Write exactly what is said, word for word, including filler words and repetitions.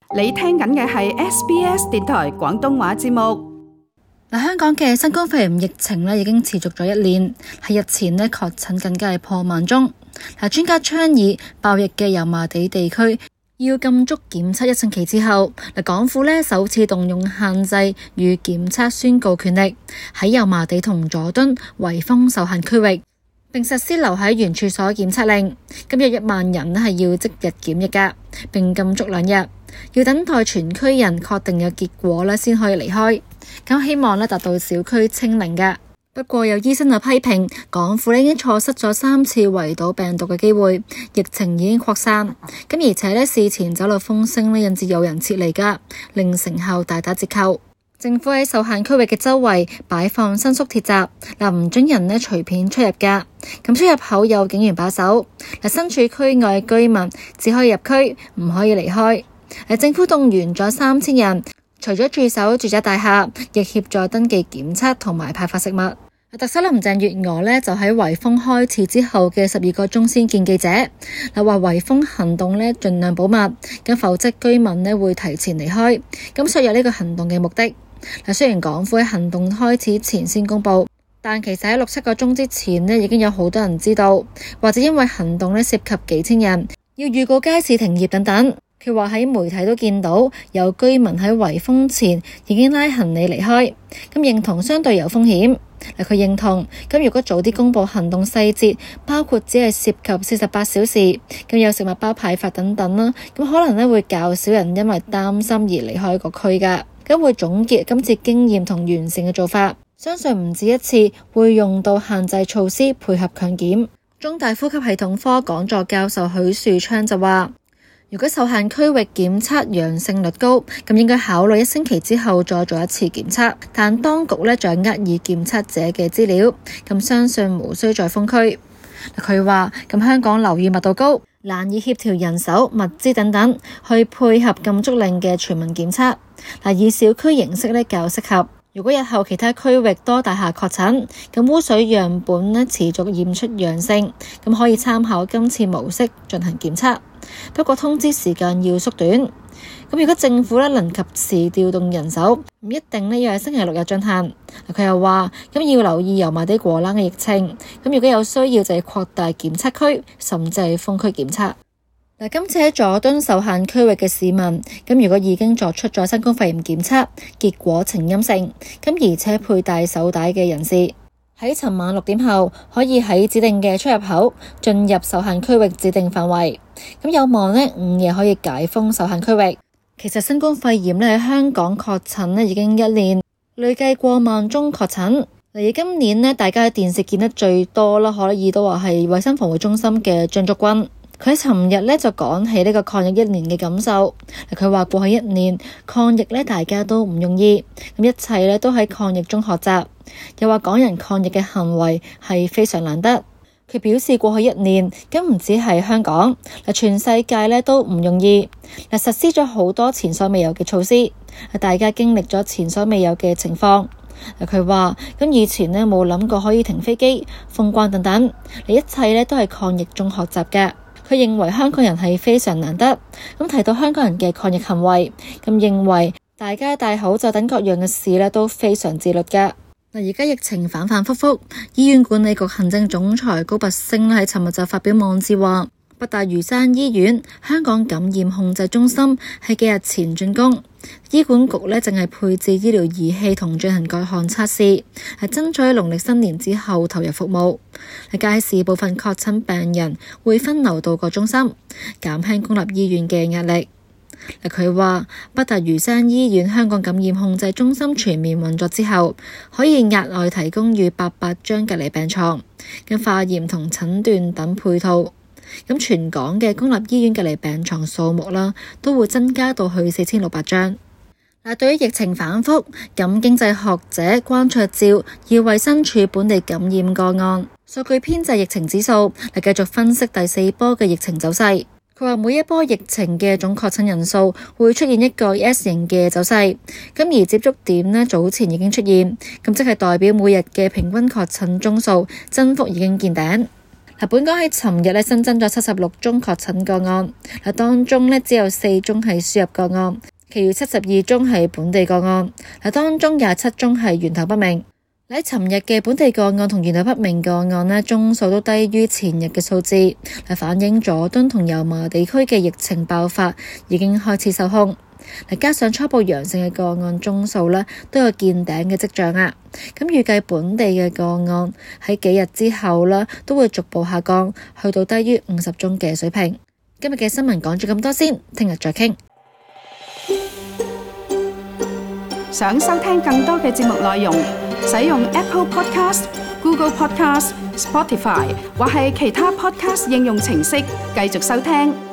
你聽緊嘅係 S B S 電台廣東話節目。 嗱，香港嘅新冠肺炎疫情咧已經持續咗一年，喺日前咧確診更加係破萬宗。嗱，專家倡議爆疫嘅油麻地地區要禁足檢測一星期之後，嗱，港府咧首次動用限制與檢測宣告權力，喺油麻地同佐敦圍封受限區域，並實施留喺原處所檢測令。今日一萬人咧係要即日檢疫㗎，並禁足兩日，要等待全區人確定有結果咧先可以離開。咁希望咧達到小區清零嘅。不過有醫生就批評港府咧已經錯失咗三次圍堵病毒嘅機會，疫情已經擴散。咁而且咧事前走漏風聲咧引致有人撤離㗎，令成效大打折扣。政府喺受限區域嘅周圍擺放伸縮鐵閘，嗱，唔准人咧隨便出入㗎。咁出入口有警員把守，嗱，身處區外居民只可以入區，唔可以離開。嗱，政府動員咗三千人，除咗駐守住宅大廈，亦協助登記檢測同埋派發食物。特首林鄭月娥呢就喺圍封開始之後嘅十二個鐘先見記者，嗱，話圍封行動呢盡量保密，咁否則居民呢會提前離開，咁削弱呢個行動嘅目的。嗱，雖然港府喺行動開始前先公佈，但其實喺六七個鐘之前呢已經有好多人知道，或者因為行動呢涉及幾千人，要預告街市停業等等。佢話喺媒體都見到有居民喺圍封前已經拉行李離開，咁認同相對有風險。嗱，佢認同咁如果早啲公佈行動細節，包括只係涉及四十八小時，咁有食物包派發等等啦，咁可能咧會較少人因為擔心而離開個區㗎。咁會總結今次經驗同完善嘅做法，相信唔止一次會用到限制措施配合強檢。中大呼吸系統科講座教授許樹昌就話，如果受限區域檢測陽性率高，咁應該考慮一星期之後再做一次檢測。但當局咧掌握已檢測者嘅資料，咁相信無需再封區。佢話咁香港樓宇密度高，難以協調人手、物資等等去配合禁足令嘅全民檢測。嗱，以小區形式咧較適合。如果日後其他區域多大廈確診，咁污水樣本咧持續驗出陽性，咁可以參考今次模式進行檢測。不過通知時間要縮短。咁如果政府咧能及時調動人手，唔一定咧要喺星期六日進行。佢又話咁要留意油麻地果欄嘅疫情。咁如果有需要就係擴大檢測區，甚至係封區檢測。嗱，今次喺佐敦受限區域嘅市民，咁如果已經作出咗新冠肺炎檢測，結果呈陰性，咁而且佩戴手帶嘅人士，喺尋晚六點後可以喺指定嘅出入口進入受限區域指定範圍，咁有望呢午夜可以解封受限區域。其實新冠肺炎呢喺香港確診呢已經一年，累計過萬宗確診。而今年呢，大家喺電視見得最多啦，可以都話係衛生防護中心嘅張竹君。佢喺尋日咧就講起呢個抗疫一年嘅感受。佢話過去一年抗疫咧大家都唔容易，咁一切咧都喺抗疫中學習。又話港人抗疫嘅行為係非常難得。佢表示過去一年咁唔止係香港，嗱全世界咧都唔容易。嗱實施咗好多前所未有嘅措施，大家經歷咗前所未有嘅情況。佢話咁以前咧冇諗過可以停飛機、封關等等，你一切咧都係抗疫中學習嘅。佢認為香港人係非常難得，咁提到香港人嘅抗疫行為，咁認為大家戴口罩等各樣嘅事咧都非常自律㗎。嗱，而家疫情反反复复，醫院管理局行政總裁高拔陞喺尋日就發表網誌話，北大嶼山醫院香港感染控制中心喺幾日前竣工，醫管局呢正係配置醫療儀器同進行各項測試，係爭取農曆新年之後投入服務。屆時部分確診病人會分流到各中心，減輕公立醫院嘅壓力。佢話北大嶼山醫院香港感染控制中心全面運作之後，可以額外提供逾八百張隔離病床、跟化驗同診斷等配套。咁全港嘅公立醫院隔離病床數目啦，都會增加到去四千六百張。嗱，對於疫情反覆，咁經濟學者關焯照以衛生署本地感染個案數據編製疫情指數嚟繼續分析第四波嘅疫情走勢。佢話每一波疫情嘅總確診人數會出現一個 S 型嘅走勢，咁而接觸點呢早前已經出現，咁即係代表每日嘅平均確診宗數增幅已經見頂。 嗱，本港喺尋日咧新增咗七十六宗確診個案，嗱當中咧只有四宗係輸入個案，其餘七十二宗係本地個案，嗱當中廿七宗係源頭不明。喺尋日嘅本地個案同源頭不明個案咧，宗數都低於前日嘅數字，係反映佐敦同油麻地區嘅疫情爆發已經開始受控。加上初步陽性嘅個案宗數咧都有見頂嘅跡象啊，咁預計本地嘅個案喺幾日之後咧都會逐步下降，去到低於五十宗嘅水平。今日嘅新聞講咗咁多先，聽日再傾。 想收聽更多嘅節目內容，使用 Apple Podcast、Google Podcast、Spotify 或係其他 Podcast 應用程式繼續收聽。